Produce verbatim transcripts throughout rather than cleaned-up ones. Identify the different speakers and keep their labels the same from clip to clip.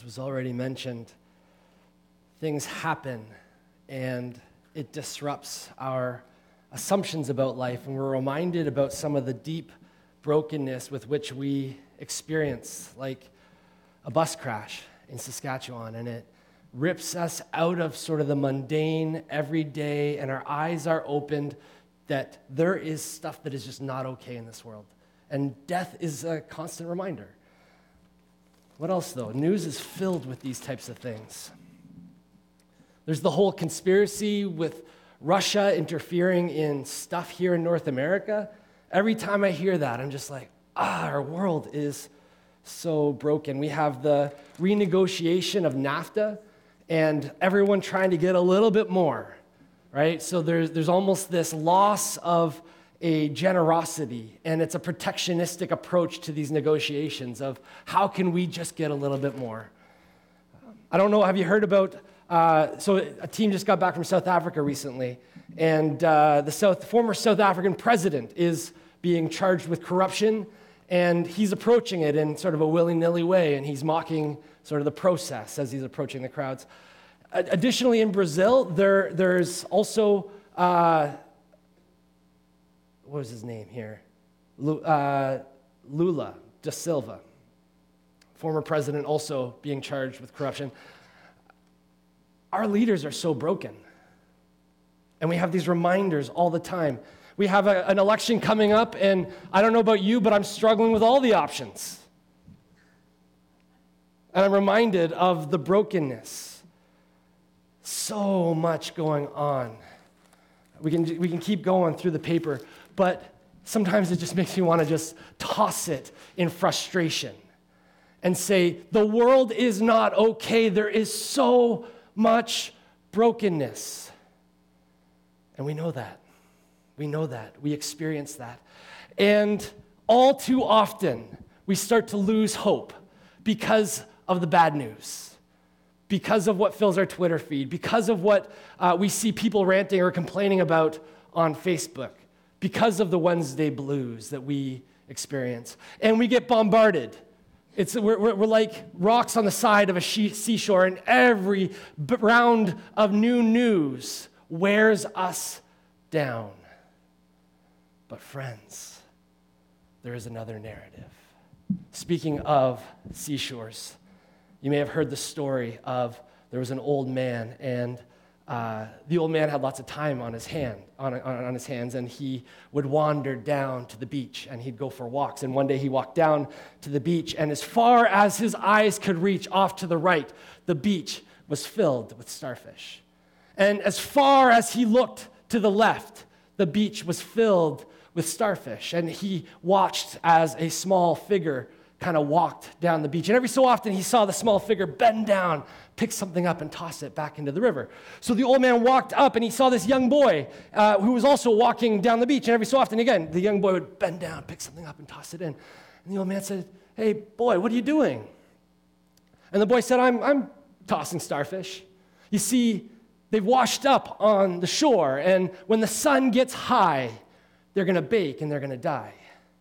Speaker 1: as was already mentioned, things happen and it disrupts our assumptions about life, and we're reminded about some of the deep brokenness with which we experience, like a bus crash in Saskatchewan, and it rips us out of sort of the mundane everyday, and our eyes are opened that there is stuff that is just not okay in this world. And death is a constant reminder. What else, though? News is filled with these types of things. There's the whole conspiracy with Russia interfering in stuff here in North America. Every time I hear that, I'm just like, ah, our world is so broken. We have the renegotiation of NAFTA and everyone trying to get a little bit more, right? So there's, there's almost this loss of a generosity, and it's a protectionistic approach to these negotiations of how can we just get a little bit more. I don't know, have you heard about Uh, so a team just got back from South Africa recently, and uh, the South, former South African president is being charged with corruption, and he's approaching it in sort of a willy-nilly way, and he's mocking sort of the process as he's approaching the crowds. Uh, additionally, in Brazil, there there's also, uh, what was his name here? Lu, uh, Lula da Silva, former president, also being charged with corruption. Our leaders are so broken, and we have these reminders all the time. We have a, an election coming up, and I don't know about you, but I'm struggling with all the options. And I'm reminded of the brokenness. So much going on. We can, we can keep going through the paper, but sometimes it just makes me want to just toss it in frustration and say, the world is not okay. There is so much brokenness. And we know that. We know that. We experience that. And all too often, we start to lose hope because of the bad news, because of what fills our Twitter feed, because of what uh, we see people ranting or complaining about on Facebook, because of the Wednesday blues that we experience. And we get bombarded. It's, we're, we're like rocks on the side of a seashore, and every round of new news wears us down. But friends, there is another narrative. Speaking of seashores, you may have heard the story of there was an old man, and uh, the old man had lots of time on his hand, on, on, on his hands, and he would wander down to the beach, and he'd go for walks. And one day he walked down to the beach, and as far as his eyes could reach off to the right, the beach was filled with starfish. And as far as he looked to the left, the beach was filled with starfish. And he watched as a small figure kind of walked down the beach. And every so often he saw the small figure bend down, pick something up, and toss it back into the river. So the old man walked up, and he saw this young boy uh, who was also walking down the beach. And every so often, again, the young boy would bend down, pick something up, and toss it in. And the old man said, "Hey, boy, what are you doing?" And the boy said, I'm, I'm tossing starfish. You see, they've washed up on the shore, and when the sun gets high, they're going to bake, and they're going to die.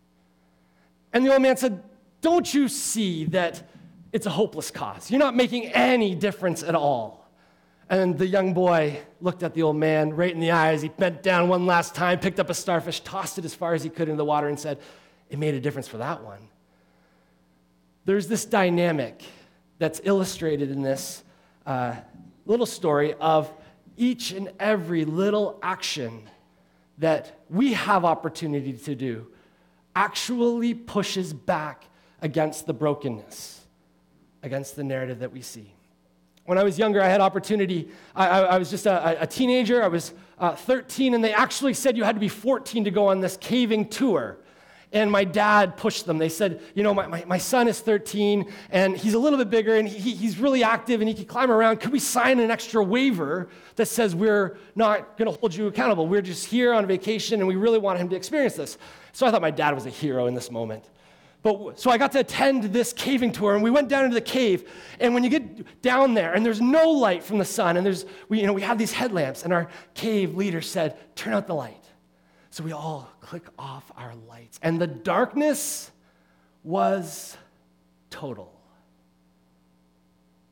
Speaker 1: And the old man said, "Don't you see that it's a hopeless cause? You're not making any difference at all." And the young boy looked at the old man right in the eyes. He bent down one last time, picked up a starfish, tossed it as far as he could into the water, and said, "It made a difference for that one." There's this dynamic that's illustrated in this uh, little story of each and every little action that we have opportunity to do actually pushes back against the brokenness, against the narrative that we see. When I was younger, I had opportunity. I, I, I was just a, a teenager. I was uh, thirteen, and they actually said you had to be fourteen to go on this caving tour. And my dad pushed them. They said, you know, my, my, my son is thirteen, and he's a little bit bigger, and he, he's really active, and he can climb around. Could we sign an extra waiver that says we're not going to hold you accountable? We're just here on vacation, and we really want him to experience this. So I thought my dad was a hero in this moment. But so I got to attend this caving tour, and we went down into the cave. And when you get down there, and there's no light from the sun, and there's we you know we have these headlamps, and our cave leader said, "Turn out the light." So we all click off our lights, and the darkness was total.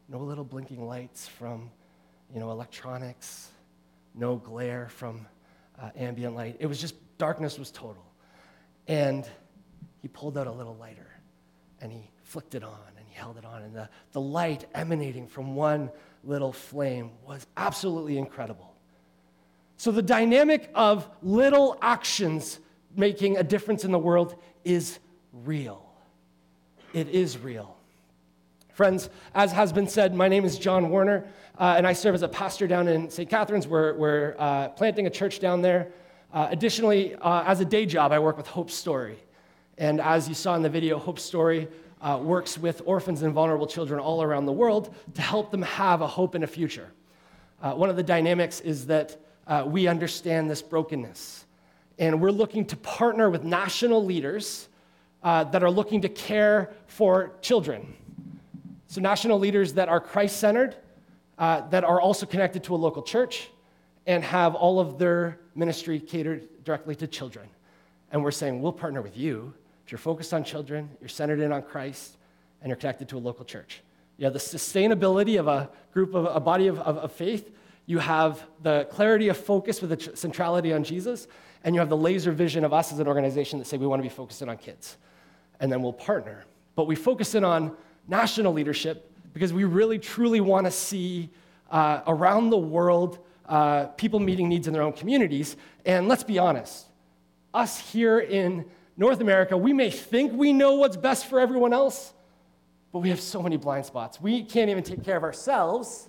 Speaker 1: no little blinking lights from, you know, electronics, no glare from uh, ambient light. It was just, darkness was total. And he pulled out a little lighter, and he flicked it on, and he held it on, and the, the light emanating from one little flame was absolutely incredible. So the dynamic of little actions making a difference in the world is real. It is real. Friends, as has been said, my name is John Warner, uh, and I serve as a pastor down in Saint Catharines. We're, we're uh, planting a church down there. Uh, additionally, uh, as a day job, I work with Hope Story. And as you saw in the video, Hope Story uh, works with orphans and vulnerable children all around the world to help them have a hope and a future. Uh, one of the dynamics is that uh, we understand this brokenness. And we're looking to partner with national leaders uh, that are looking to care for children. So national leaders that are Christ-centered, uh, that are also connected to a local church, and have all of their ministry catered directly to children. And we're saying, we'll partner with you if you're focused on children, you're centered in on Christ, and you're connected to a local church. You have the sustainability of a group, of a body of, of, of faith. You have the clarity of focus with the centrality on Jesus, and you have the laser vision of us as an organization that say we want to be focused in on kids. And then we'll partner. But we focus in on national leadership because we really, truly want to see uh, around the world uh, people meeting needs in their own communities. And let's be honest, us here in North America, we may think we know what's best for everyone else, but we have so many blind spots. We can't even take care of ourselves,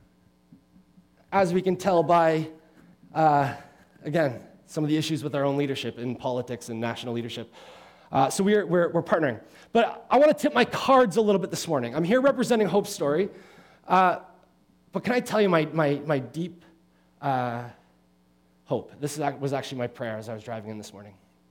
Speaker 1: as we can tell by, uh, again, some of the issues with our own leadership in politics and national leadership. Uh, so we're, we're, we're partnering. But I want to tip my cards a little bit this morning. I'm here representing Hope Story. Uh, but can I tell you my, my, my deep uh, hope? This is, was actually my prayer as I was driving in this morning.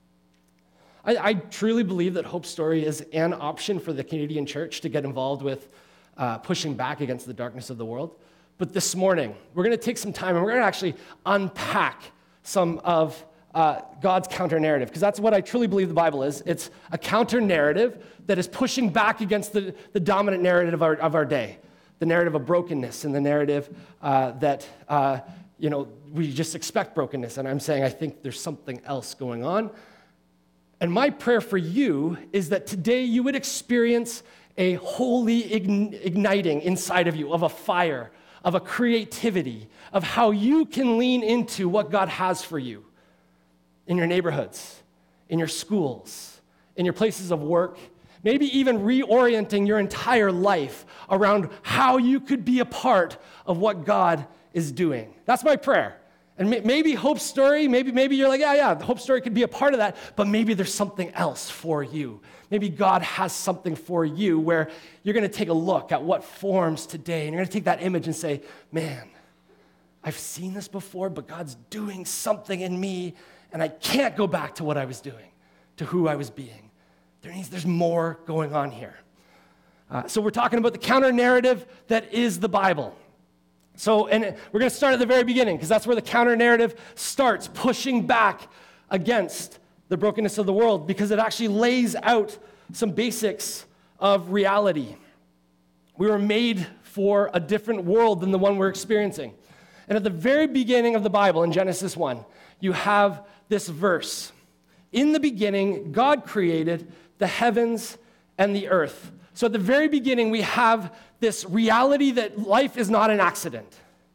Speaker 1: I, I truly believe that Hope Story is an option for the Canadian church to get involved with uh, pushing back against the darkness of the world. But this morning, we're going to take some time and we're going to actually unpack some of Uh, God's counter-narrative, because that's what I truly believe the Bible is. It's a counter-narrative that is pushing back against the, the dominant narrative of our, of our day, the narrative of brokenness and the narrative uh, that, uh, you know, we just expect brokenness. And I'm saying I think there's something else going on. And my prayer for you is that today you would experience a holy igniting inside of you of a fire, of a creativity, of how you can lean into what God has for you. In your neighborhoods, in your schools, in your places of work, maybe even reorienting your entire life around how you could be a part of what God is doing. That's my prayer. And maybe Hope Story, maybe, maybe you're like, yeah, yeah, the Hope Story could be a part of that, but maybe there's something else for you. Maybe God has something for you where you're going to take a look at what forms today, and you're going to take that image and say, man, I've seen this before, but God's doing something in me, and I can't go back to what I was doing, to who I was being. There needs, there's more going on here. Uh, so we're talking about the counter-narrative that is the Bible. So, and we're going to start at the very beginning, because that's where the counter-narrative starts, pushing back against the brokenness of the world, because it actually lays out some basics of reality. We were made for a different world than the one we're experiencing. And at the very beginning of the Bible, in Genesis one, you have this verse. In the beginning, God created the heavens and the earth. So at the very beginning, we have this reality that life is not an accident.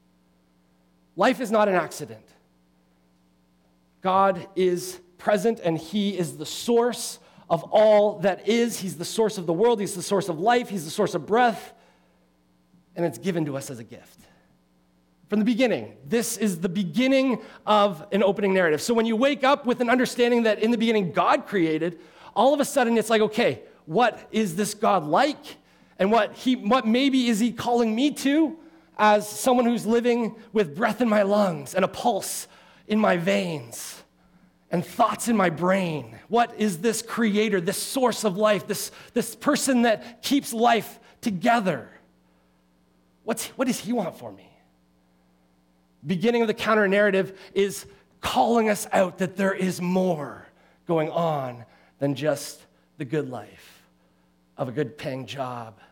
Speaker 1: Life is not an accident. God is present, and He is the source of all that is. He's the source of the world. He's the source of life. He's the source of breath. And it's given to us as a gift. From the beginning, this is the beginning of an opening narrative. So when you wake up with an understanding that in the beginning God created, all of a sudden it's like, okay, what is this God like? And what he, what maybe is He calling me to as someone who's living with breath in my lungs and a pulse in my veins and thoughts in my brain? What is this creator, this source of life, this, this person that keeps life together? What's, what does He want for me? Beginning of the counter-narrative is calling us out that there is more going on than just the good life of a good-paying job,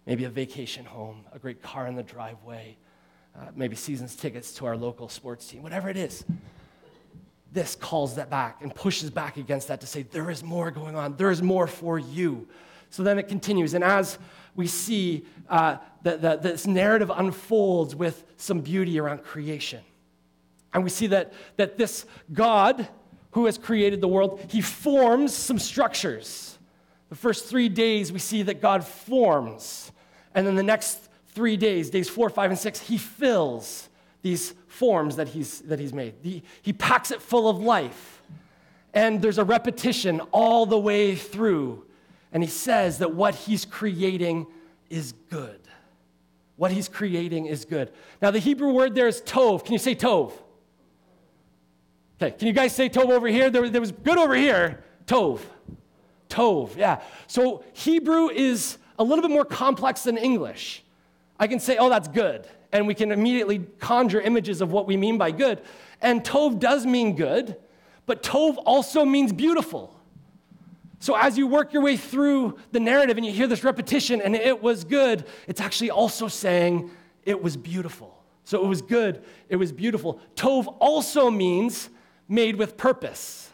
Speaker 1: maybe a vacation home, a great car in the driveway, uh, maybe season's tickets to our local sports team, whatever it is. This calls that back and pushes back against that to say, there is more going on. There is more for you. So then it continues. And as we see uh, that this narrative unfolds with some beauty around creation. And we see that, that this God who has created the world, he forms some structures. The first three days, we see that God forms. And then the next three days, days four, five, and six, he fills these forms that he's, that he's made. He, he packs it full of life. And there's a repetition all the way through. And he says that what he's creating is good. What he's creating is good. Now, the Hebrew word there is tov. Can you say tov? Okay, can you guys say tov over here? There, there was good over here. Tov. Tov, yeah. So Hebrew is a little bit more complex than English. I can say, oh, that's good. And we can immediately conjure images of what we mean by good. And tov does mean good, but tov also means beautiful. So as you work your way through the narrative and you hear this repetition, and it was good, it's actually also saying it was beautiful. So it was good, it was beautiful. Tov also means made with purpose.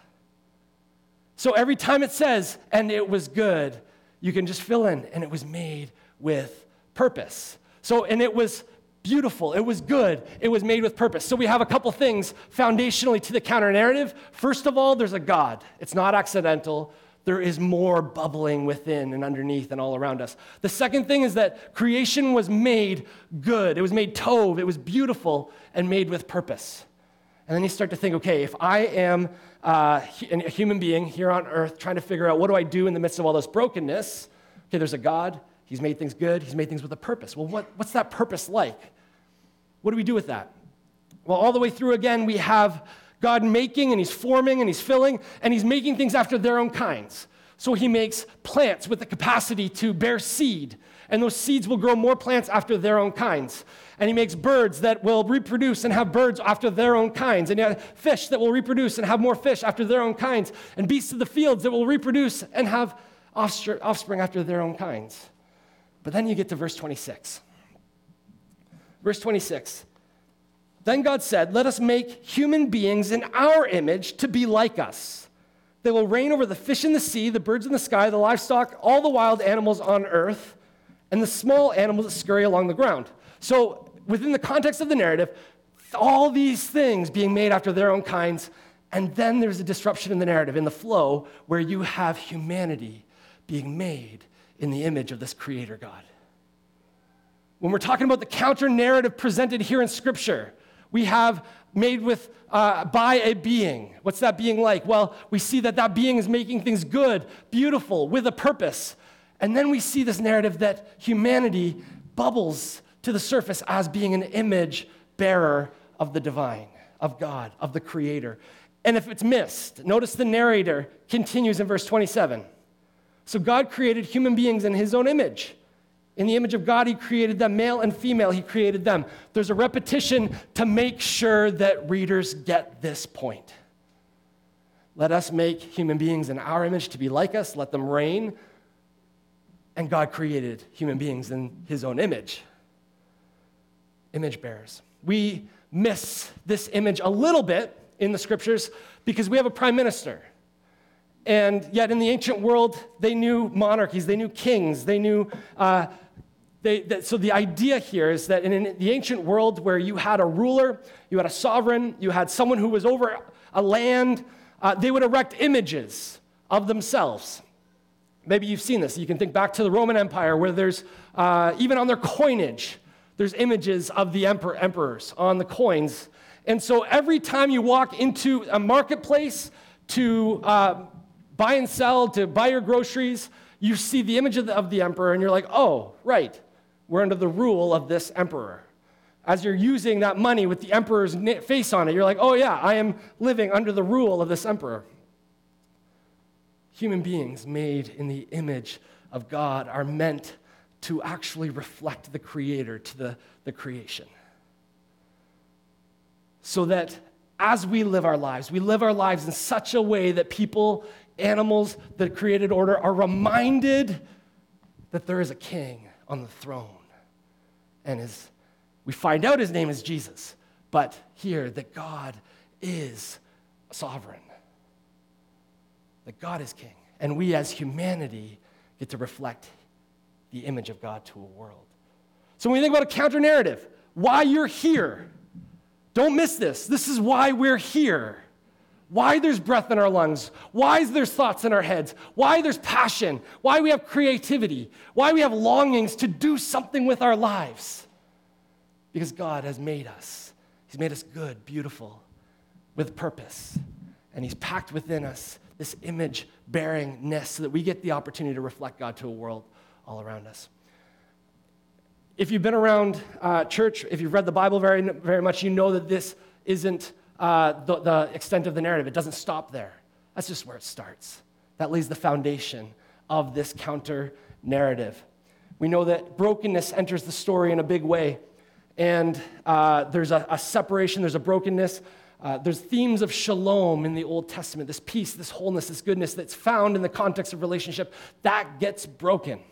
Speaker 1: So every time it says, and it was good, you can just fill in, and it was made with purpose. So, and it was beautiful, it was good, it was made with purpose. So we have a couple things foundationally to the counter-narrative. First of all, there's a God. It's not accidental. There is more bubbling within and underneath and all around us. The second thing is that creation was made good. It was made tov. It was beautiful and made with purpose. And then you start to think, okay, if I am uh, a human being here on earth trying to figure out what do I do in the midst of all this brokenness, okay, there's a God. He's made things good. He's made things with a purpose. Well, what, what's that purpose like? What do we do with that? Well, all the way through again, we have God making, and he's forming, and he's filling, and he's making things after their own kinds. So he makes plants with the capacity to bear seed, and those seeds will grow more plants after their own kinds. And he makes birds that will reproduce and have birds after their own kinds, and you have fish that will reproduce and have more fish after their own kinds, and beasts of the fields that will reproduce and have offspring after their own kinds. But then you get to verse twenty-six. Verse twenty-six. Then God said, let us make human beings in our image to be like us. They will reign over the fish in the sea, the birds in the sky, the livestock, all the wild animals on earth, and the small animals that scurry along the ground. So within the context of the narrative, all these things being made after their own kinds, and then there's a disruption in the narrative, in the flow, where you have humanity being made in the image of this creator God. When we're talking about the counter-narrative presented here in Scripture, we have made with, uh, by a being. What's that being like? Well, we see that that being is making things good, beautiful, with a purpose. And then we see this narrative that humanity bubbles to the surface as being an image bearer of the divine, of God, of the Creator. And if it's missed, notice the narrator continues in verse twenty-seven. So God created human beings in his own image. In the image of God, he created them, male and female, he created them. There's a repetition to make sure that readers get this point. Let us make human beings in our image to be like us, let them reign. And God created human beings in his own image. Image bearers. We miss this image a little bit in the Scriptures because we have a prime minister. And yet in the ancient world, they knew monarchies, they knew kings, they knew... Uh, They, that, so the idea here is that in, in the ancient world where you had a ruler, you had a sovereign, you had someone who was over a land, uh, they would erect images of themselves. Maybe you've seen this. You can think back to the Roman Empire where there's, uh, even on their coinage, there's images of the emperor, emperors on the coins. And so every time you walk into a marketplace to uh, buy and sell, to buy your groceries, you see the image of the, of the emperor and you're like, oh, right. We're under the rule of this emperor. As you're using that money with the emperor's face on it, you're like, oh yeah, I am living under the rule of this emperor. Human beings made in the image of God are meant to actually reflect the Creator to the, the creation. So that as we live our lives, we live our lives in such a way that people, animals, the created order are reminded that there is a king on the throne. And his, we find out his name is Jesus, but here that God is sovereign, that God is king. And we as humanity get to reflect the image of God to a world. So when you think about a counter-narrative, why you're here, don't miss this. This is why we're here. Why there's breath in our lungs, why there's thoughts in our heads, why there's passion, why we have creativity, why we have longings to do something with our lives. Because God has made us. He's made us good, beautiful, with purpose. And he's packed within us this image-bearingness so that we get the opportunity to reflect God to a world all around us. If you've been around uh, church, if you've read the Bible very, very much, you know that this isn't uh, the, the extent of the narrative. It doesn't stop there. That's just where it starts. That lays the foundation of this counter-narrative. We know that brokenness enters the story in a big way, and uh, there's a, a separation, there's a brokenness. Uh, there's themes of shalom in the Old Testament, this peace, this wholeness, this goodness that's found in the context of relationship. That gets broken.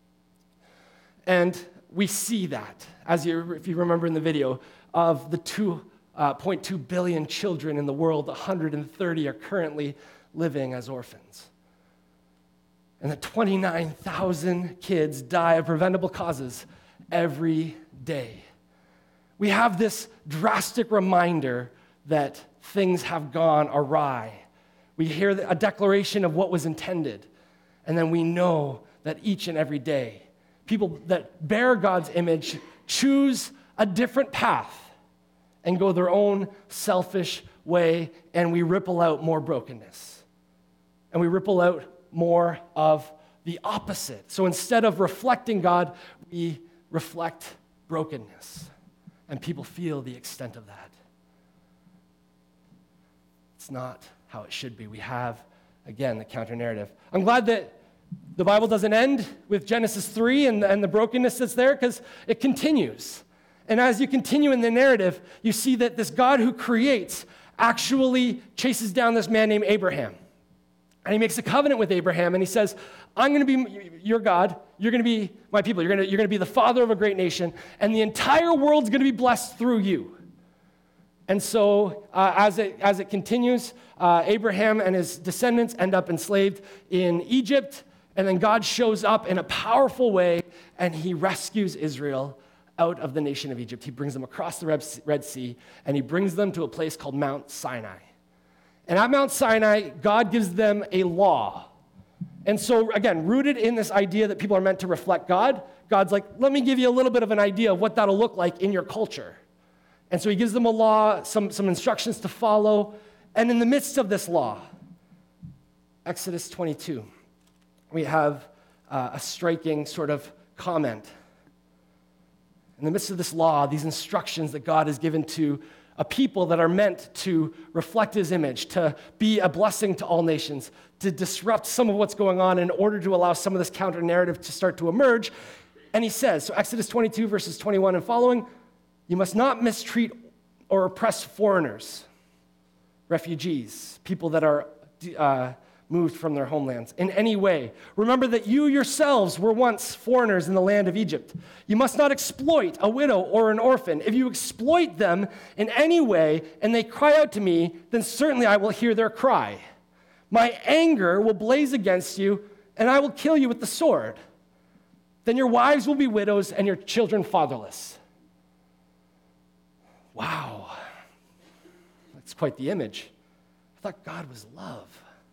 Speaker 1: And we see that, as you, if you remember in the video, of the two point two billion children in the world, one hundred thirty are currently living as orphans. And that twenty-nine thousand kids die of preventable causes every day. We have this drastic reminder that things have gone awry. We hear a declaration of what was intended, and then we know that each and every day, people that bear God's image choose a different path and go their own selfish way, and we ripple out more brokenness. And we ripple out more of the opposite. So instead of reflecting God, we reflect brokenness, and people feel the extent of that. It's not how it should be. We have, again, the counter-narrative. I'm glad that the Bible doesn't end with Genesis three and, and the brokenness that's there, because it continues. And as you continue in the narrative, you see that this God who creates actually chases down this man named Abraham. And he makes a covenant with Abraham, and he says, I'm going to be your God, you're going to be my people, you're going to, you're going to be the father of a great nation, and the entire world's going to be blessed through you. And so uh, as, it, as it continues, uh, Abraham and his descendants end up enslaved in Egypt, and then God shows up in a powerful way, and he rescues Israel out of the nation of Egypt. He brings them across the Red Sea, and he brings them to a place called Mount Sinai. And at Mount Sinai, God gives them a law. And so, again, rooted in this idea that people are meant to reflect God, God's like, let me give you a little bit of an idea of what that'll look like in your culture. And so he gives them a law, some, some instructions to follow. And in the midst of this law, Exodus twenty-two, we have uh, a striking sort of comment. In the midst of this law, these instructions that God has given to a people that are meant to reflect his image, to be a blessing to all nations, to disrupt some of what's going on in order to allow some of this counter-narrative to start to emerge. And he says, so Exodus twenty-two, verses twenty-one and following, you must not mistreat or oppress foreigners, refugees, people that are uh, moved from their homelands in any way. Remember that you yourselves were once foreigners in the land of Egypt. You must not exploit a widow or an orphan. If you exploit them in any way and they cry out to me, then certainly I will hear their cry. My anger will blaze against you, and I will kill you with the sword. Then your wives will be widows and your children fatherless. Wow. That's quite the image. I thought God was love.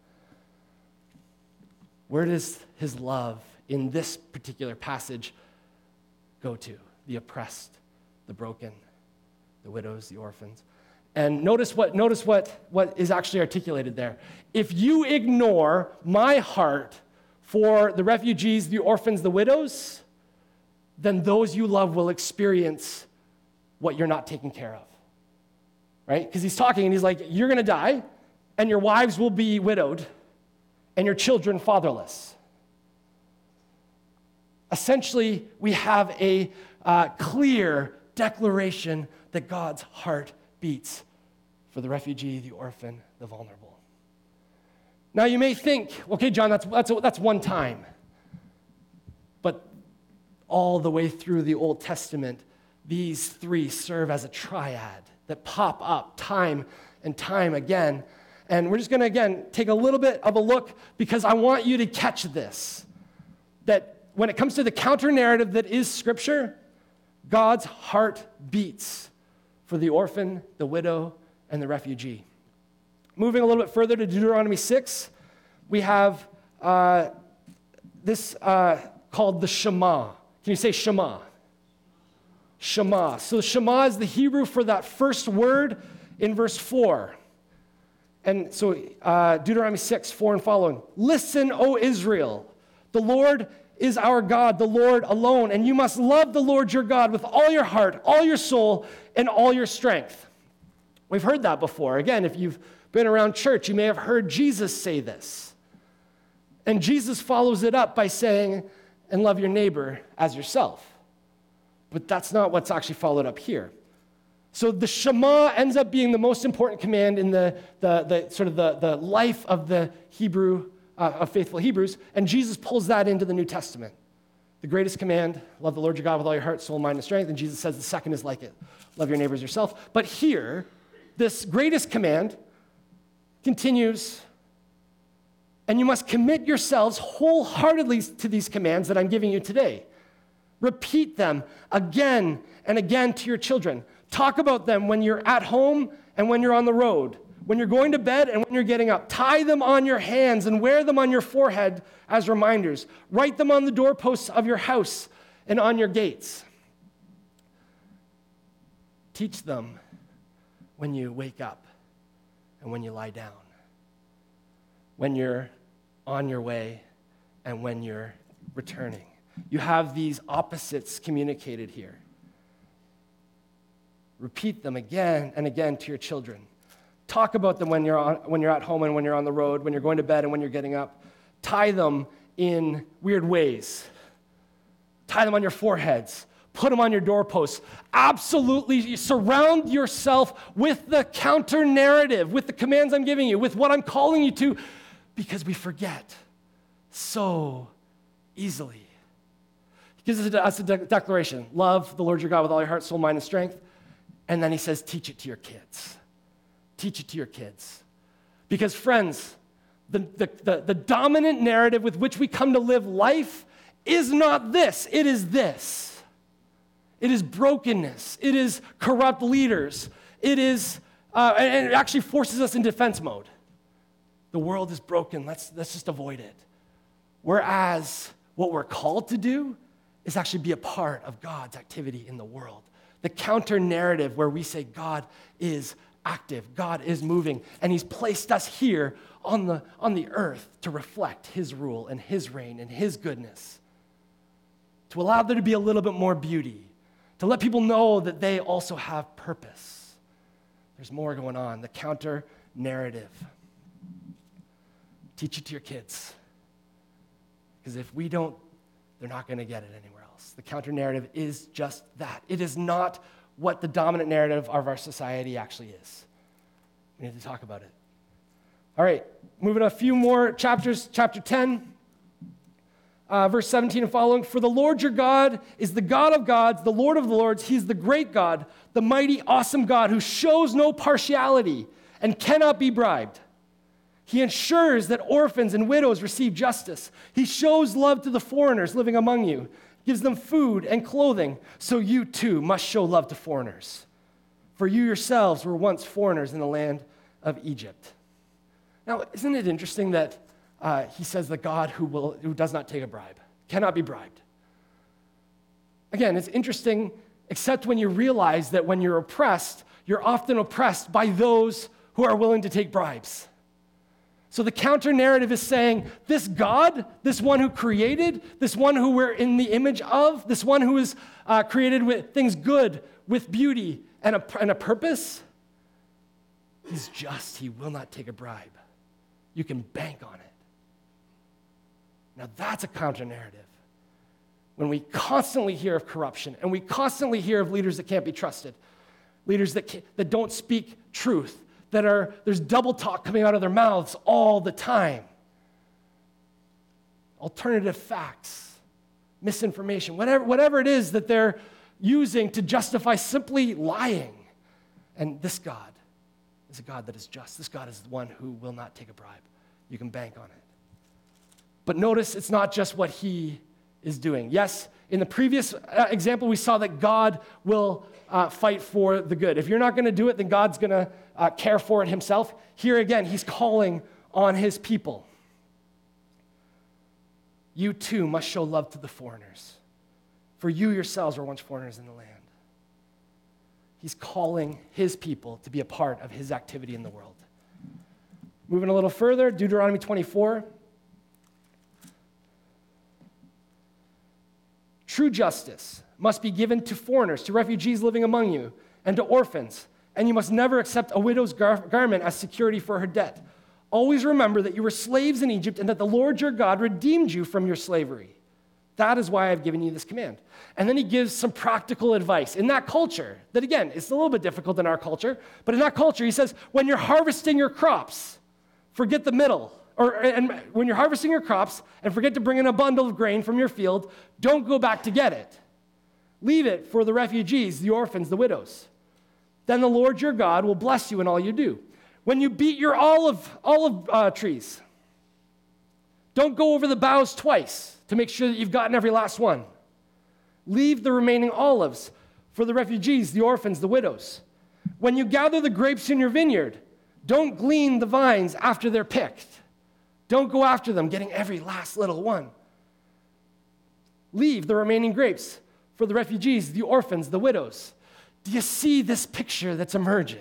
Speaker 1: Where does his love in this particular passage go to? The oppressed, the broken, the widows, the orphans. And notice what, notice what, what is actually articulated there. If you ignore my heart for the refugees, the orphans, the widows, then those you love will experience what you're not taking care of. Right? Because he's talking and he's like, you're going to die, and your wives will be widowed, and your children fatherless. Essentially, we have a uh, clear declaration that God's heart beats for the refugee, the orphan, the vulnerable. Now, you may think, okay, John, that's, that's, that's one time. But all the way through the Old Testament, these three serve as a triad that pop up time and time again. And we're just going to, again, take a little bit of a look because I want you to catch this, that when it comes to the counter-narrative that is Scripture, God's heart beats for the orphan, the widow, and the refugee. Moving a little bit further to Deuteronomy six, we have uh, this uh, called the Shema. Can you say Shema? Shema. So Shema is the Hebrew for that first word in verse four. And so uh, Deuteronomy six, four and following. Listen, O Israel, the Lord is our God, the Lord alone, and you must love the Lord your God with all your heart, all your soul, and all your strength. We've heard that before. Again, if you've been around church, you may have heard Jesus say this. And Jesus follows it up by saying, and love your neighbor as yourself. But that's not what's actually followed up here. So the Shema ends up being the most important command in the, the, the sort of the, the life of the Hebrew, uh, of faithful Hebrews, and Jesus pulls that into the New Testament. The greatest command, love the Lord your God with all your heart, soul, mind, and strength, and Jesus says the second is like it, love your neighbor as yourself. But here, this greatest command continues, and you must commit yourselves wholeheartedly to these commands that I'm giving you today. Repeat them again and again to your children. Talk about them when you're at home and when you're on the road, when you're going to bed and when you're getting up. Tie them on your hands and wear them on your forehead as reminders. Write them on the doorposts of your house and on your gates. Teach them when you wake up and when you lie down, when you're on your way and when you're returning. You have these opposites communicated here. Repeat them again and again to your children. Talk about them when you're, on, when you're at home and when you're on the road, when you're going to bed and when you're getting up. Tie them in weird ways. Tie them on your foreheads. Put them on your doorposts. Absolutely surround yourself with the counter-narrative, with the commands I'm giving you, with what I'm calling you to, because we forget so easily. He gives us a de- declaration. Love the Lord your God with all your heart, soul, mind, and strength. And then he says, teach it to your kids. Teach it to your kids. Because friends, the, the, the, the dominant narrative with which we come to live life is not this. It is this. It is brokenness. It is corrupt leaders. It is, uh, and it actually forces us in defense mode. The world is broken. Let's, let's just avoid it. Whereas what we're called to do is actually be a part of God's activity in the world. The counter-narrative where we say God is active, God is moving, and he's placed us here on the, on the earth to reflect his rule and his reign and his goodness, to allow there to be a little bit more beauty, to let people know that they also have purpose. There's more going on, the counter-narrative. Teach it to your kids, because if we don't, they're not going to get it anywhere else. The counter-narrative is just that. It is not what the dominant narrative of our society actually is. We need to talk about it. All right, moving a few more chapters. Chapter ten, uh, verse seventeen and following. For the Lord your God is the God of gods, the Lord of the lords. He's the great God, the mighty, awesome God who shows no partiality and cannot be bribed. He ensures that orphans and widows receive justice. He shows love to the foreigners living among you, gives them food and clothing, so you too must show love to foreigners. For you yourselves were once foreigners in the land of Egypt. Now, isn't it interesting that uh, he says the God who, will, who does not take a bribe, cannot be bribed? Again, it's interesting, except when you realize that when you're oppressed, you're often oppressed by those who are willing to take bribes. So the counter-narrative is saying, this God, this one who created, this one who we're in the image of, this one who is uh, created with things good, with beauty, and a, and a purpose, he's just. He will not take a bribe. You can bank on it. Now that's a counter-narrative. When we constantly hear of corruption, and we constantly hear of leaders that can't be trusted, leaders that, can't, that don't speak truth, that are, there's double talk coming out of their mouths all the time. Alternative facts. misinformation, whatever, whatever it is that they're using to justify simply lying. And this God is a God that is just. This God is the one who will not take a bribe. You can bank on it. But notice it's not just what he is doing. Yes, in the previous uh, example, we saw that God will uh, fight for the good. If you're not going to do it, then God's going to uh, care for it himself. Here again, he's calling on his people. You too must show love to the foreigners, for you yourselves were once foreigners in the land. He's calling his people to be a part of his activity in the world. Moving a little further, Deuteronomy twenty-four. True justice must be given to foreigners, to refugees living among you, and to orphans, and you must never accept a widow's gar- garment as security for her debt. Always remember that you were slaves in Egypt and that the Lord your God redeemed you from your slavery. That is why I've given you this command. And then he gives some practical advice. In that culture, that again, it's a little bit difficult in our culture, but in that culture, he says, when you're harvesting your crops, forget the middle. Or and when you're harvesting your crops and forget to bring in a bundle of grain from your field, don't go back to get it. Leave it for the refugees, the orphans, the widows. Then the Lord your God will bless you in all you do. When you beat your olive, olive uh, trees, don't go over the boughs twice to make sure that you've gotten every last one. Leave the remaining olives for the refugees, the orphans, the widows. When you gather the grapes in your vineyard, don't glean the vines after they're picked. Don't go after them, getting every last little one. Leave the remaining grapes for the refugees, the orphans, the widows. Do you see this picture that's emerging?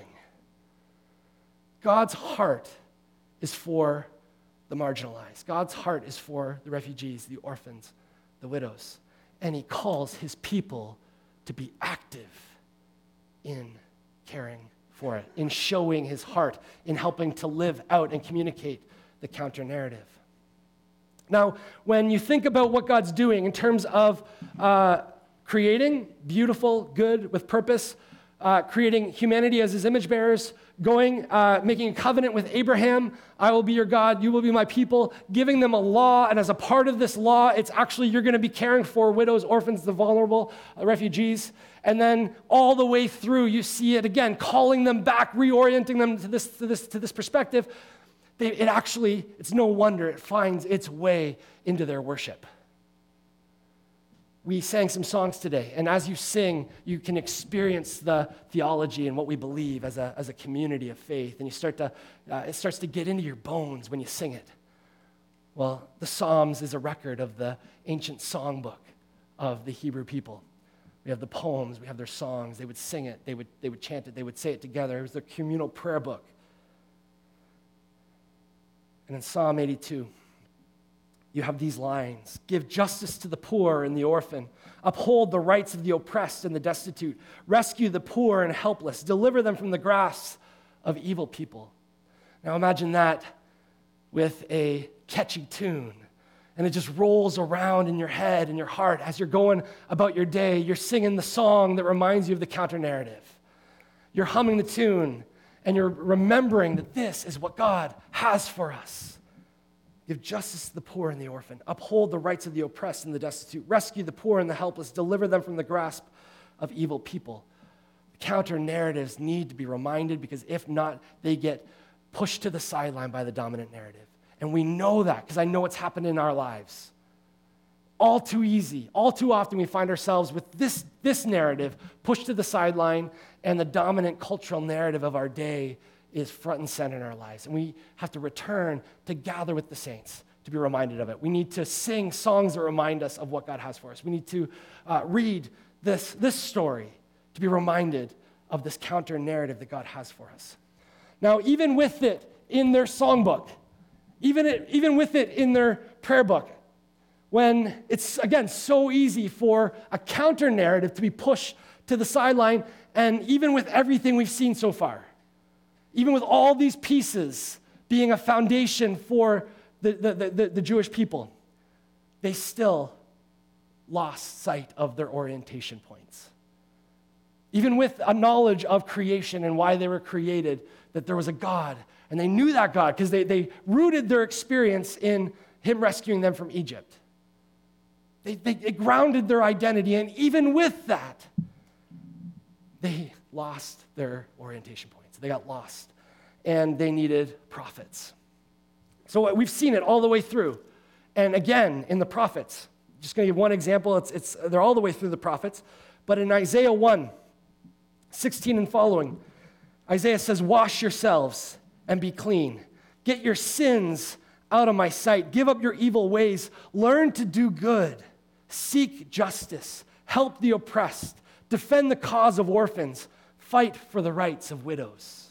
Speaker 1: God's heart is for the marginalized. God's heart is for the refugees, the orphans, the widows. And he calls his people to be active in caring for it, in showing his heart, in helping to live out and communicate the counter-narrative. Now, when you think about what God's doing in terms of uh, creating beautiful, good, with purpose, uh, creating humanity as his image bearers, going, uh, making a covenant with Abraham, I will be your God, you will be my people, giving them a law, and as a part of this law, it's actually you're going to be caring for widows, orphans, the vulnerable, uh, refugees, and then all the way through, you see it again, calling them back, reorienting them to this, to this, to this perspective. They, it actually, it's no wonder it finds its way into their worship. We sang some songs today, and as you sing, you can experience the theology and what we believe as a, as a community of faith, and you start to, uh, it starts to get into your bones when you sing it. Well, the Psalms is a record of the ancient songbook of the Hebrew people. We have the poems, we have their songs, they would sing it, they would, they would chant it, they would say it together. It was their communal prayer book. And in Psalm eighty-two, you have these lines: give justice to the poor and the orphan, uphold the rights of the oppressed and the destitute, rescue the poor and helpless, deliver them from the grasp of evil people. Now imagine that with a catchy tune, and it just rolls around in your head and your heart as you're going about your day. You're singing the song that reminds you of the counter-narrative. You're humming the tune, and you're remembering that this is what God has for us. Give justice to the poor and the orphan. Uphold the rights of the oppressed and the destitute. Rescue the poor and the helpless. Deliver them from the grasp of evil people. Counter-narratives need to be reminded, because if not, they get pushed to the sideline by the dominant narrative. And we know that because I know what's happened in our lives. All too easy, all too often we find ourselves with this, this narrative pushed to the sideline, and the dominant cultural narrative of our day is front and center in our lives. And we have to return to gather with the saints to be reminded of it. We need to sing songs that remind us of what God has for us. We need to uh, read this, this story to be reminded of this counter-narrative that God has for us. Now, even with it in their songbook, even, it, even with it in their prayer book, when it's, again, so easy for a counter-narrative to be pushed to the sideline, and even with everything we've seen so far, even with all these pieces being a foundation for the, the, the, the Jewish people, they still lost sight of their orientation points. Even with a knowledge of creation and why they were created, that there was a God, and they knew that God because they, they rooted their experience in him rescuing them from Egypt. They, they, they grounded their identity, and even with that, they lost their orientation points. They got lost, and they needed prophets. So we've seen it all the way through. And again, in the prophets, just going to give one example. It's, it's, they're all the way through the prophets. But in Isaiah one, sixteen and following, Isaiah says, wash yourselves and be clean. Get your sins out of my sight. Give up your evil ways. Learn to do good. Seek justice. Help the oppressed. Defend the cause of orphans. Fight for the rights of widows.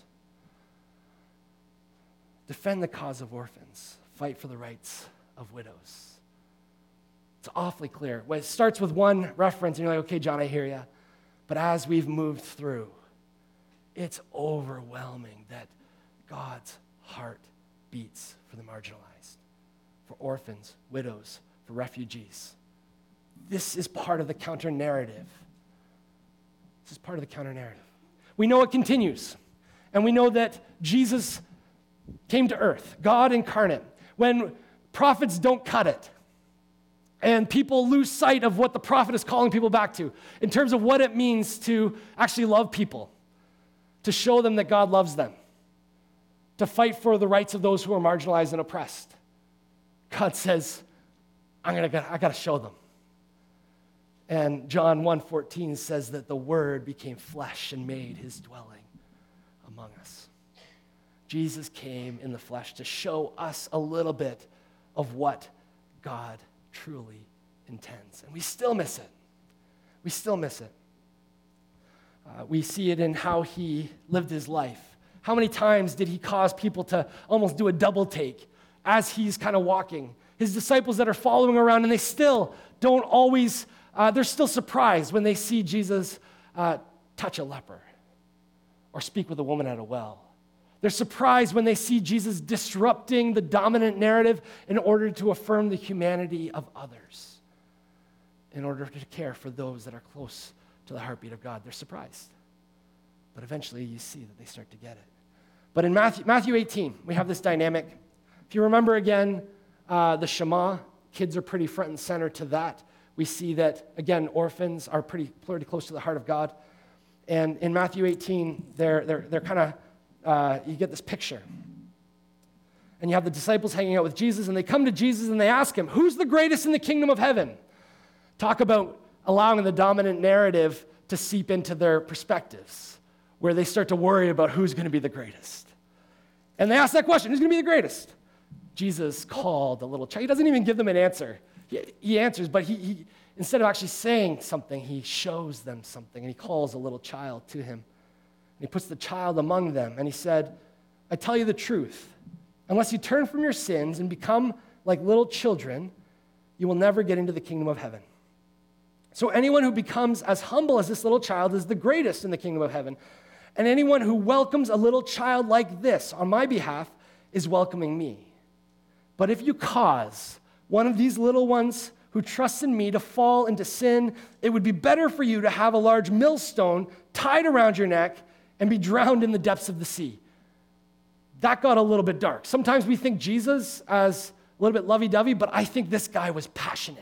Speaker 1: Defend the cause of orphans. Fight for the rights of widows. It's awfully clear. Well, it starts with one reference, and you're like, okay, John, I hear you. But as we've moved through, it's overwhelming that God's heart beats for the marginalized, for orphans, widows, for refugees. This is part of the counter-narrative. This is part of the counter-narrative. We know it continues, and we know that Jesus came to earth, God incarnate, when prophets don't cut it, and people lose sight of what the prophet is calling people back to in terms of what it means to actually love people, to show them that God loves them, to fight for the rights of those who are marginalized and oppressed. God says, I'm gonna, I got to show them. And John one fourteen says that the Word became flesh and made his dwelling among us. Jesus came in the flesh to show us a little bit of what God truly intends. And we still miss it. We still miss it. Uh, we see it in how he lived his life. How many times did he cause people to almost do a double take as he's kind of walking? His disciples that are following around, and they still don't always, uh, they're still surprised when they see Jesus uh, touch a leper or speak with a woman at a well. They're surprised when they see Jesus disrupting the dominant narrative in order to affirm the humanity of others, in order to care for those that are close to the heartbeat of God. They're surprised. But eventually you see that they start to get it. But in Matthew, Matthew eighteen, we have this dynamic. If you remember again, uh, the Shema, kids are pretty front and center to that. We see that, again, orphans are pretty, pretty close to the heart of God. And in Matthew eighteen, they're, they're, they're kind of, uh, you get this picture. And you have the disciples hanging out with Jesus, and they come to Jesus and they ask him, who's the greatest in the kingdom of heaven? Talk about allowing the dominant narrative to seep into their perspectives, where they start to worry about who's going to be the greatest. And they ask that question, who's going to be the greatest? Jesus called the little child. He doesn't even give them an answer. He, he answers, but he, he instead of actually saying something, he shows them something, and he calls a little child to him. And he puts the child among them, and he said, I tell you the truth, unless you turn from your sins and become like little children, you will never get into the kingdom of heaven. So anyone who becomes as humble as this little child is the greatest in the kingdom of heaven. And anyone who welcomes a little child like this on my behalf is welcoming me. But if you cause one of these little ones who trusts in me to fall into sin, it would be better for you to have a large millstone tied around your neck and be drowned in the depths of the sea. That got a little bit dark. Sometimes we think Jesus as a little bit lovey-dovey, but I think this guy was passionate.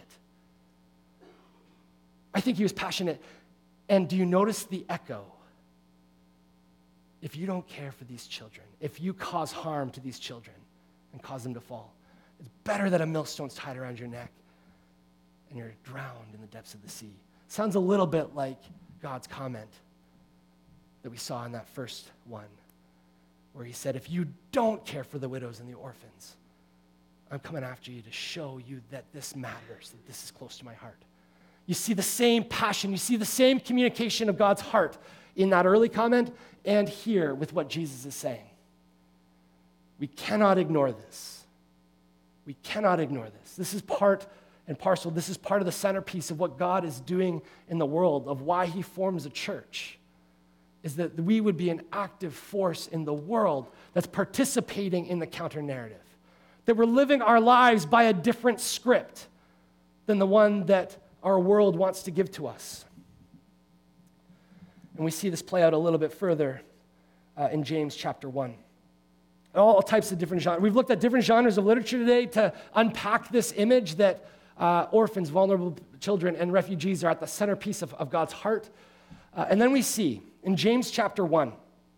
Speaker 1: I think he was passionate. And do you notice the echo? If you don't care for these children, if you cause harm to these children and cause them to fall, it's better that a millstone's tied around your neck and you're drowned in the depths of the sea. Sounds a little bit like God's comment that we saw in that first one, where he said, if you don't care for the widows and the orphans, I'm coming after you to show you that this matters, that this is close to my heart. You see the same passion, you see the same communication of God's heart in that early comment and here with what Jesus is saying. We cannot ignore this. We cannot ignore this. This is part and parcel. This is part of the centerpiece of what God is doing in the world, of why he forms a church, is that we would be an active force in the world that's participating in the counter-narrative, that we're living our lives by a different script than the one that our world wants to give to us. And we see this play out a little bit further uh, in James chapter one. All types of different genres. We've looked at different genres of literature today to unpack this image that uh, orphans, vulnerable children, and refugees are at the centerpiece of, of God's heart. Uh, and then we see in James chapter one,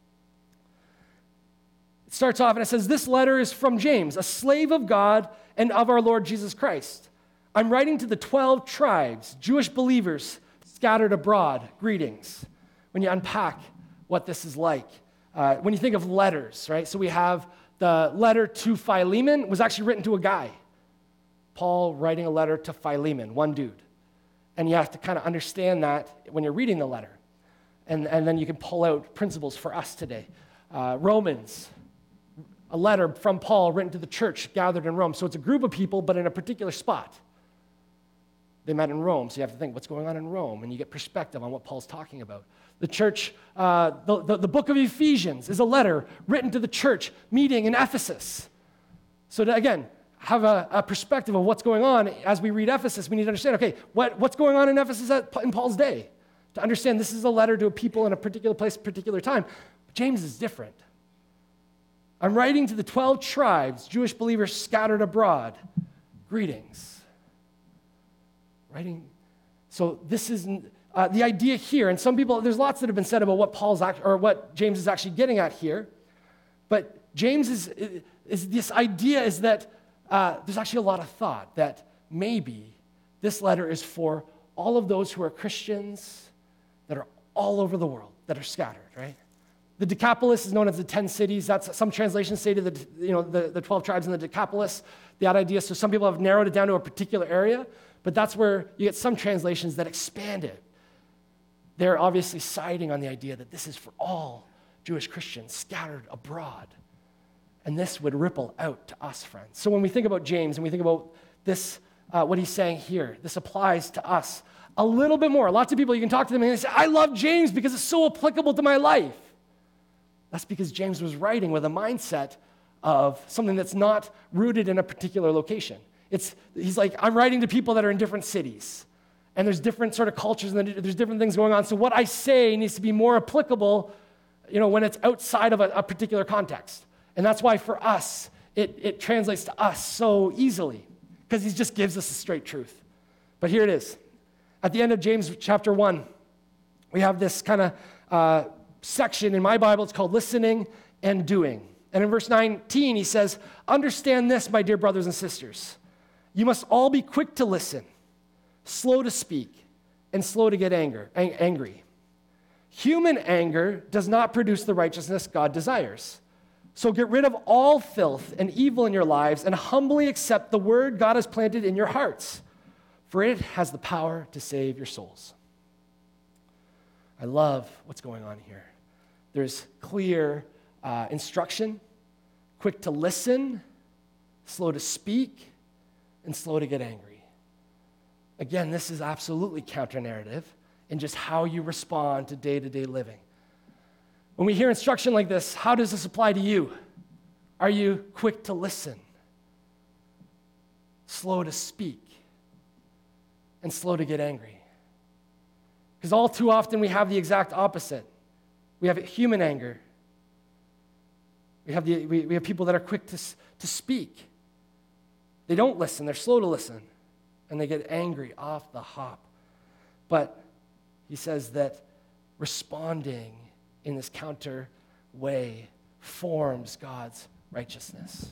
Speaker 1: it starts off and it says, "This letter is from James, a slave of God and of our Lord Jesus Christ. I'm writing to the twelve tribes, Jewish believers scattered abroad. Greetings." When you unpack what this is like, uh, when you think of letters, right? So we have the letter to Philemon was actually written to a guy. Paul writing a letter to Philemon, one dude. And you have to kind of understand that when you're reading the letter. And, and then you can pull out principles for us today. Uh, Romans, a letter from Paul written to the church gathered in Rome. So it's a group of people, but in a particular spot. They met in Rome, so you have to think, what's going on in Rome? And you get perspective on what Paul's talking about. The church, uh, the, the, the book of Ephesians is a letter written to the church meeting in Ephesus. So to, again, have a, a perspective of what's going on as we read Ephesus, we need to understand, okay, what, what's going on in Ephesus at, in Paul's day? To understand this is a letter to a people in a particular place, particular time. But James is different. I'm writing to the twelve tribes, Jewish believers scattered abroad. Greetings. Writing. So this is uh, the idea here, and some people, there's lots that have been said about what Paul's act, or what James is actually getting at here. But James is, is this idea is that uh, there's actually a lot of thought that maybe this letter is for all of those who are Christians that are all over the world, that are scattered, right? The Decapolis is known as the ten cities. That's some translations say to the, you know, the, the twelve tribes in the Decapolis, that idea. So some people have narrowed it down to a particular area, but that's where you get some translations that expand it. They're obviously siding on the idea that this is for all Jewish Christians scattered abroad. And this would ripple out to us, friends. So when we think about James and we think about this, uh, what he's saying here, this applies to us a little bit more. Lots of people, you can talk to them and they say, I love James because it's so applicable to my life. That's because James was writing with a mindset of something that's not rooted in a particular location. It's, he's like, I'm writing to people that are in different cities. And there's different sort of cultures and there's different things going on. So what I say needs to be more applicable, you know, when it's outside of a, a particular context. And that's why for us, it, it translates to us so easily, because he just gives us the straight truth. But here it is. At the end of James chapter one, we have this kind of uh, section in my Bible. It's called listening and doing. And in verse nineteen, he says, understand this, my dear brothers and sisters. You must all be quick to listen, slow to speak, and slow to get anger, ang- angry. Human anger does not produce the righteousness God desires. So get rid of all filth and evil in your lives and humbly accept the word God has planted in your hearts, for it has the power to save your souls. I love what's going on here. There's clear uh, instruction, quick to listen, slow to speak, and slow to get angry. Again, this is absolutely counter-narrative in just how you respond to day-to-day living. When we hear instruction like this, how does this apply to you? Are you quick to listen, slow to speak, and slow to get angry? Because all too often we have the exact opposite. We have human anger. We have, the, we, we have people that are quick to, to speak. They don't listen. They're slow to listen. And they get angry off the hop. But he says that responding in this counter way forms God's righteousness.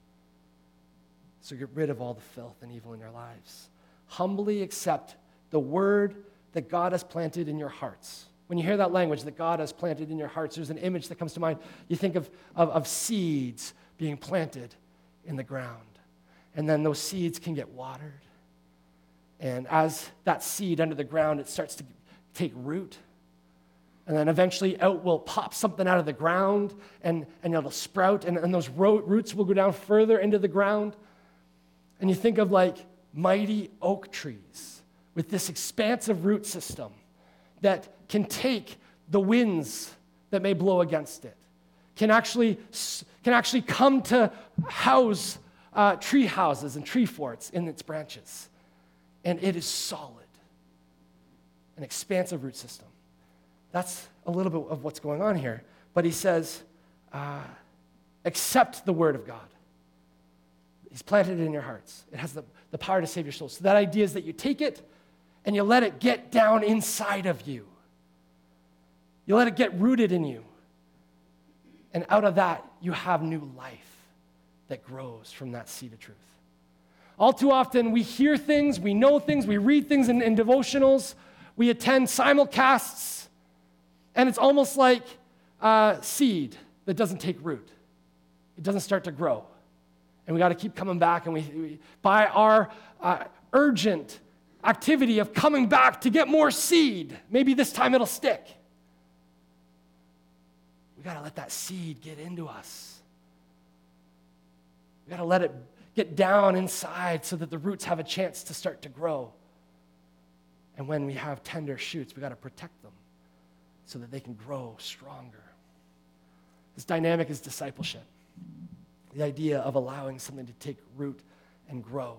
Speaker 1: So get rid of all the filth and evil in your lives. Humbly accept the word that God has planted in your hearts. When you hear that language that God has planted in your hearts, there's an image that comes to mind. You think of, of, of seeds being planted in the ground. And then those seeds can get watered. And as that seed under the ground, it starts to take root. And then eventually out will pop something out of the ground, and, and it'll sprout, and, and those ro- roots will go down further into the ground. And you think of like mighty oak trees with this expansive root system that can take the winds that may blow against it, can actually, can actually come to house uh, tree houses and tree forts in its branches. And it is solid, an expansive root system. That's a little bit of what's going on here. But he says, uh, accept the word of God. He's planted it in your hearts. It has the, the power to save your soul. So that idea is that you take it and you let it get down inside of you. You let it get rooted in you. And out of that, you have new life that grows from that seed of truth. All too often, we hear things, we know things, we read things in, in devotionals, we attend simulcasts, and it's almost like uh, seed that doesn't take root. It doesn't start to grow. And we got to keep coming back, and we, we by our uh, urgent activity of coming back to get more seed, maybe this time it'll stick. We got to let that seed get into us. We got to let it get down inside so that the roots have a chance to start to grow. And when we have tender shoots, we got to protect them so that they can grow stronger. This dynamic is discipleship. The idea of allowing something to take root and grow.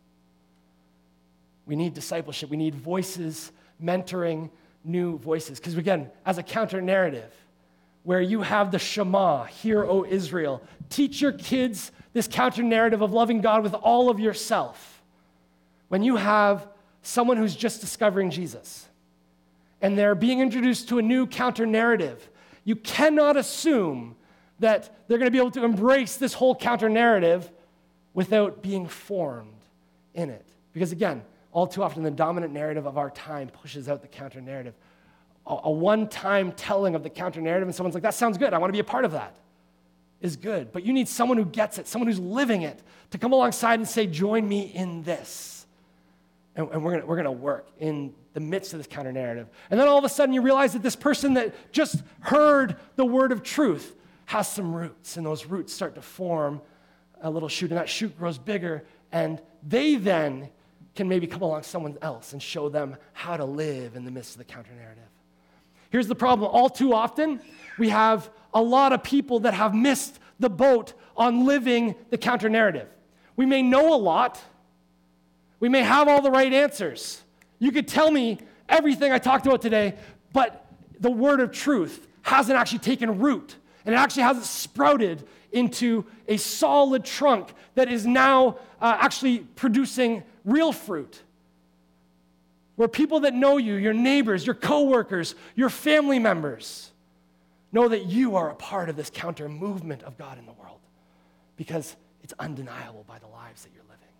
Speaker 1: We need discipleship. We need voices mentoring new voices. Because again, as a counter narrative, where you have the Shema, hear, O Israel, teach your kids this counter narrative of loving God with all of yourself. When you have someone who's just discovering Jesus and they're being introduced to a new counter narrative, you cannot assume that they're going to be able to embrace this whole counter narrative without being formed in it. Because again, all too often the dominant narrative of our time pushes out the counter narrative. A one-time telling of the counter-narrative, and someone's like, that sounds good, I want to be a part of that, is good. But you need someone who gets it, someone who's living it, to come alongside and say, join me in this. And, and we're going we're gonna work in the midst of this counter-narrative. And then all of a sudden you realize that this person that just heard the word of truth has some roots, and those roots start to form a little shoot, and that shoot grows bigger, and they then can maybe come along someone else and show them how to live in the midst of the counter-narrative. Here's the problem. All too often, we have a lot of people that have missed the boat on living the counter-narrative. We may know a lot. We may have all the right answers. You could tell me everything I talked about today, but the word of truth hasn't actually taken root, and it actually hasn't sprouted into a solid trunk that is now uh, actually producing real fruit. Where people that know you, your neighbors, your coworkers, your family members, know that you are a part of this counter movement of God in the world because it's undeniable by the lives that you're living.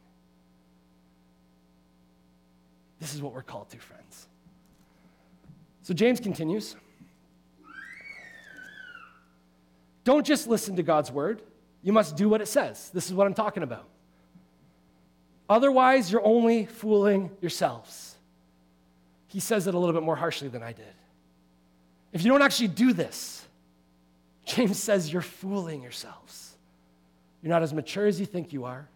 Speaker 1: This is what we're called to, friends. So James continues. Don't just listen to God's word. You must do what it says. This is what I'm talking about. Otherwise, you're only fooling yourselves. He says it a little bit more harshly than I did. If you don't actually do this, James says you're fooling yourselves. You're not as mature as you think you are.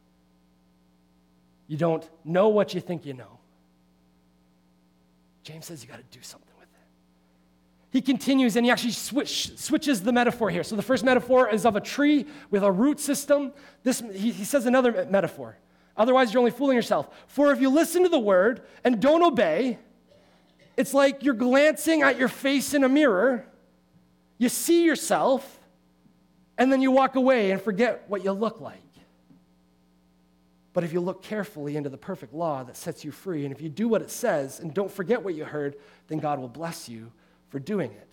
Speaker 1: You don't know what you think you know. James says you got to do something with it. He continues and he actually switch, switches the metaphor here. So the first metaphor is of a tree with a root system. This he, he says another metaphor. Otherwise, you're only fooling yourself. For if you listen to the word and don't obey, it's like you're glancing at your face in a mirror, you see yourself, and then you walk away and forget what you look like. But if you look carefully into the perfect law that sets you free, and if you do what it says and don't forget what you heard, then God will bless you for doing it.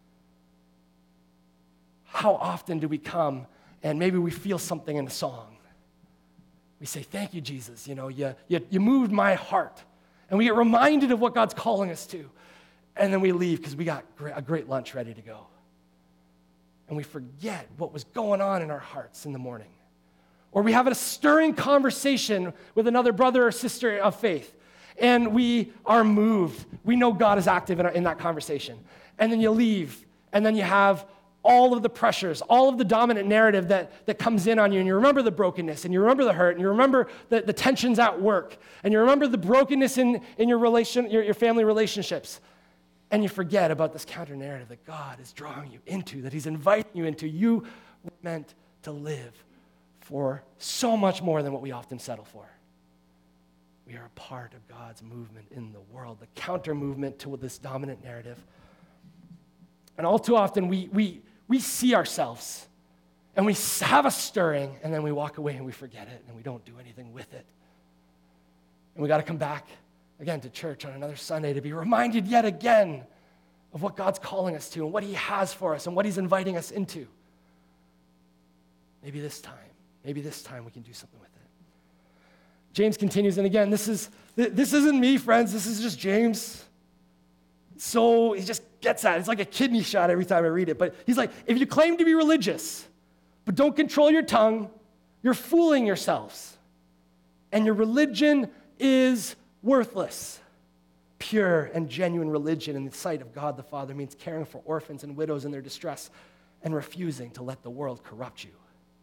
Speaker 1: How often do we come and maybe we feel something in a song? We say, thank you, Jesus. You know, you, you, you moved my heart. And we get reminded of what God's calling us to. And then we leave because we got a great lunch ready to go. And we forget what was going on in our hearts in the morning. Or we have a stirring conversation with another brother or sister of faith. And we are moved. We know God is active in, our, in that conversation. And then you leave. And then you have all of the pressures, all of the dominant narrative that, that comes in on you, and you remember the brokenness, and you remember the hurt, and you remember the, the tensions at work, and you remember the brokenness in, in your relation, your, your family relationships, and you forget about this counter-narrative that God is drawing you into, that he's inviting you into. You were meant to live for so much more than what we often settle for. We are a part of God's movement in the world, the counter-movement to this dominant narrative. And all too often, we, we, we see ourselves And we have a stirring, and then we walk away and we forget it, and we don't do anything with it. And we got to come back again to church on another Sunday to be reminded yet again of what God's calling us to and what he has for us and what he's inviting us into. Maybe this time, maybe this time we can do something with it. James continues, and again, this is this isn't me, friends. This is just James. So he just gets at it. It's like a kidney shot every time I read it. But he's like, if you claim to be religious, but don't control your tongue, you're fooling yourselves. And your religion is worthless. Pure and genuine religion in the sight of God the Father means caring for orphans and widows in their distress and refusing to let the world corrupt you.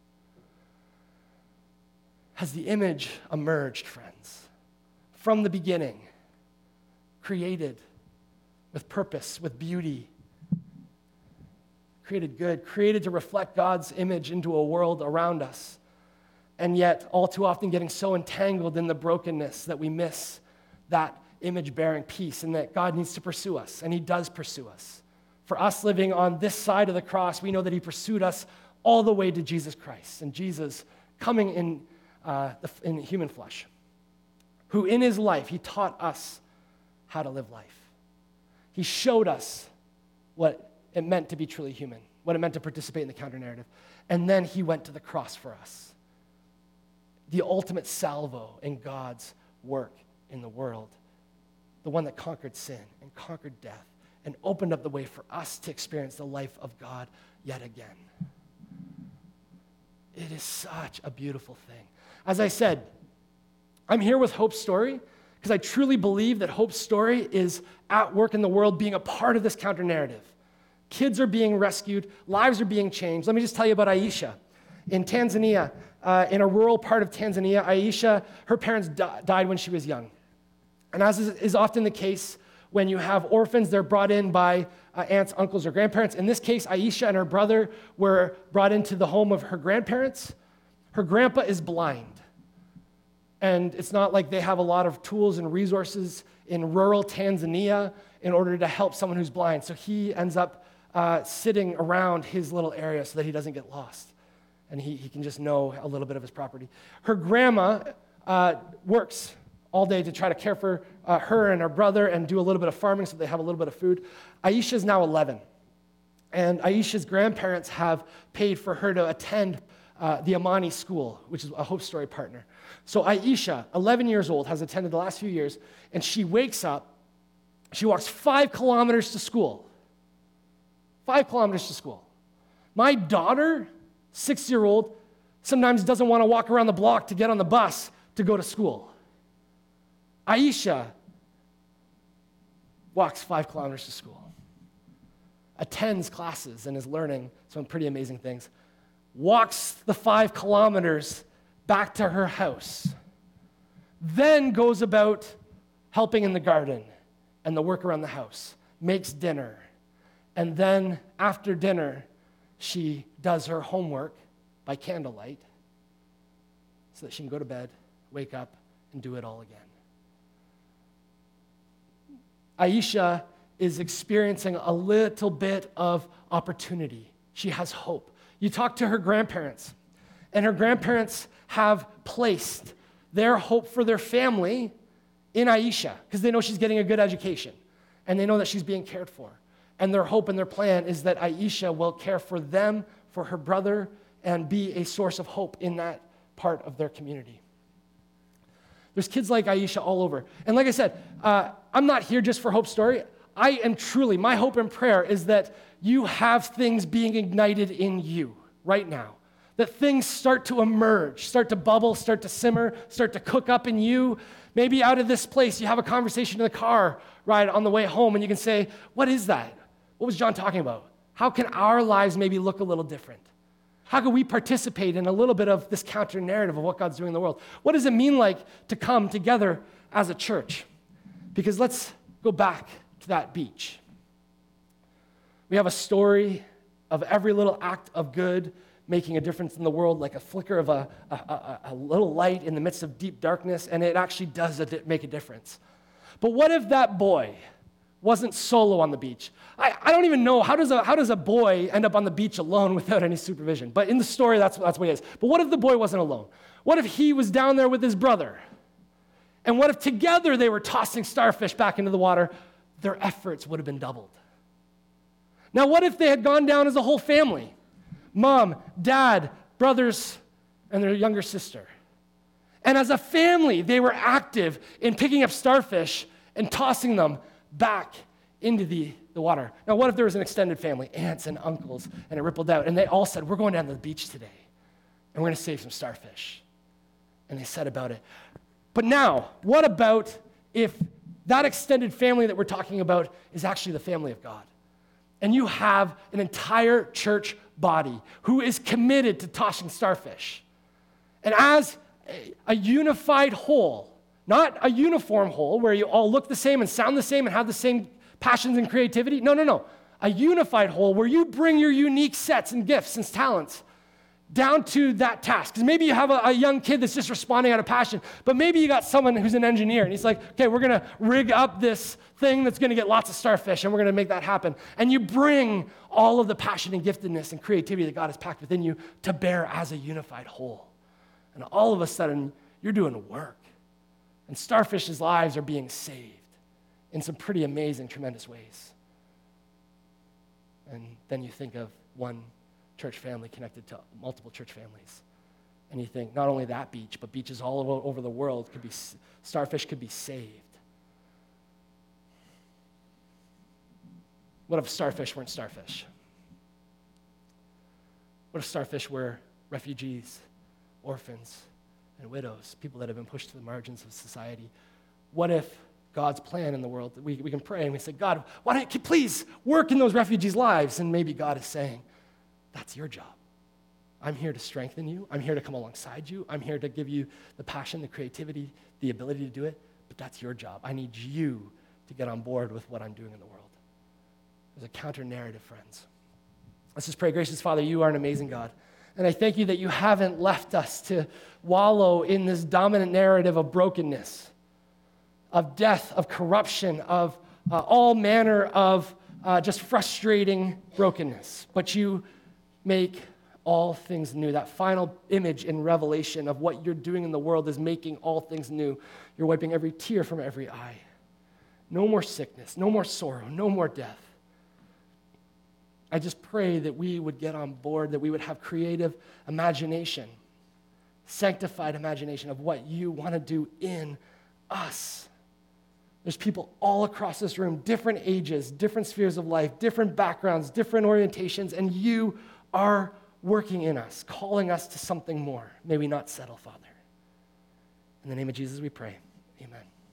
Speaker 1: Has the image emerged, friends, from the beginning, created with purpose, with beauty, created good, created to reflect God's image into a world around us, and yet all too often getting so entangled in the brokenness that we miss that image-bearing piece, and that God needs to pursue us, and he does pursue us. For us living on this side of the cross, we know that he pursued us all the way to Jesus Christ, and Jesus coming in, uh, in human flesh, who in his life, he taught us how to live life. He showed us what it meant to be truly human, what it meant to participate in the counter-narrative. And then he went to the cross for us. The ultimate salvo in God's work in the world. The one that conquered sin and conquered death and opened up the way for us to experience the life of God yet again. It is such a beautiful thing. As I said, I'm here with Hope's story because I truly believe that Hope's story is at work in the world being a part of this counter-narrative. Kids are being rescued. Lives are being changed. Let me just tell you about Aisha. In Tanzania, uh, in a rural part of Tanzania, Aisha, her parents di- died when she was young. And as is, is often the case, when you have orphans, they're brought in by uh, aunts, uncles, or grandparents. In this case, Aisha and her brother were brought into the home of her grandparents. Her grandpa is blind. And it's not like they have a lot of tools and resources in rural Tanzania in order to help someone who's blind. So he ends up uh, sitting around his little area so that he doesn't get lost. And he, he can just know a little bit of his property. Her grandma uh, works all day to try to care for uh, her and her brother and do a little bit of farming so they have a little bit of food. Aisha is now eleven. And Aisha's grandparents have paid for her to attend uh, the Amani School, which is a Hope Story partner. So Aisha, eleven years old, has attended the last few years, and she wakes up, she walks five kilometers to school. Five kilometers to school. My daughter, six-year-old, sometimes doesn't want to walk around the block to get on the bus to go to school. Aisha walks five kilometers to school, attends classes and is learning some pretty amazing things, walks the five kilometers back to her house, then goes about helping in the garden and the work around the house, makes dinner, and then after dinner, she does her homework by candlelight so that she can go to bed, wake up, and do it all again. Aisha is experiencing a little bit of opportunity. She has hope. You talk to her grandparents, and her grandparents have placed their hope for their family in Aisha because they know she's getting a good education, and they know that she's being cared for. And their hope and their plan is that Aisha will care for them, for her brother, and be a source of hope in that part of their community. There's kids like Aisha all over. And like I said, uh, I'm not here just for Hope's story. I am truly, my hope and prayer is that you have things being ignited in you right now. That things start to emerge, start to bubble, start to simmer, start to cook up in you. Maybe out of this place, you have a conversation in the car ride on the way home, and you can say, what is that? What was John talking about? How can our lives maybe look a little different? How can we participate in a little bit of this counter-narrative of what God's doing in the world? What does it mean like to come together as a church? Because let's go back to that beach. We have a story of every little act of good making a difference in the world, like a flicker of a, a, a, a little light in the midst of deep darkness, and it actually does make a difference. But what if that boy wasn't solo on the beach. I, I don't even know, how does, a, how does a boy end up on the beach alone without any supervision? But in the story, that's, that's what it is. But what if the boy wasn't alone? What if he was down there with his brother? And what if together they were tossing starfish back into the water? Their efforts would have been doubled. Now, what if they had gone down as a whole family? Mom, dad, brothers, and their younger sister. And as a family, they were active in picking up starfish and tossing them back into the, the water. Now, what if there was an extended family, aunts and uncles, and it rippled out, and they all said, we're going down to the beach today, and we're going to save some starfish. And they said about it. But now, what about if that extended family that we're talking about is actually the family of God? And you have an entire church body who is committed to tossing starfish. And as a, a unified whole, not a uniform whole where you all look the same and sound the same and have the same passions and creativity. No, no, no. A unified whole where you bring your unique sets and gifts and talents down to that task. Because maybe you have a, a young kid that's just responding out of passion, but maybe you got someone who's an engineer, and he's like, okay, we're going to rig up this thing that's going to get lots of starfish, and we're going to make that happen. And you bring all of the passion and giftedness and creativity that God has packed within you to bear as a unified whole. And all of a sudden, you're doing work. And starfish's lives are being saved in some pretty amazing, tremendous ways. And then you think of one church family connected to multiple church families. And you think not only that beach, but beaches all over, over the world could be, starfish could be saved. What if starfish weren't starfish? What if starfish were refugees, orphans, and widows, people that have been pushed to the margins of society? What if God's plan in the world, we, we can pray and we say, God, why don't you please work in those refugees' lives? And maybe God is saying, that's your job. I'm here to strengthen you. I'm here to come alongside you. I'm here to give you the passion, the creativity, the ability to do it, but that's your job. I need you to get on board with what I'm doing in the world. There's a counter-narrative, friends. Let's just pray. Gracious Father, you are an amazing God. And I thank you that you haven't left us to wallow in this dominant narrative of brokenness, of death, of corruption, of uh, all manner of uh, just frustrating brokenness. But you make all things new. That final image in Revelation of what you're doing in the world is making all things new. You're wiping every tear from every eye. No more sickness, no more sorrow, no more death. I just pray that we would get on board, that we would have creative imagination, sanctified imagination of what you want to do in us. There's people all across this room, different ages, different spheres of life, different backgrounds, different orientations, and you are working in us, calling us to something more. May we not settle, Father. In the name of Jesus we pray. Amen.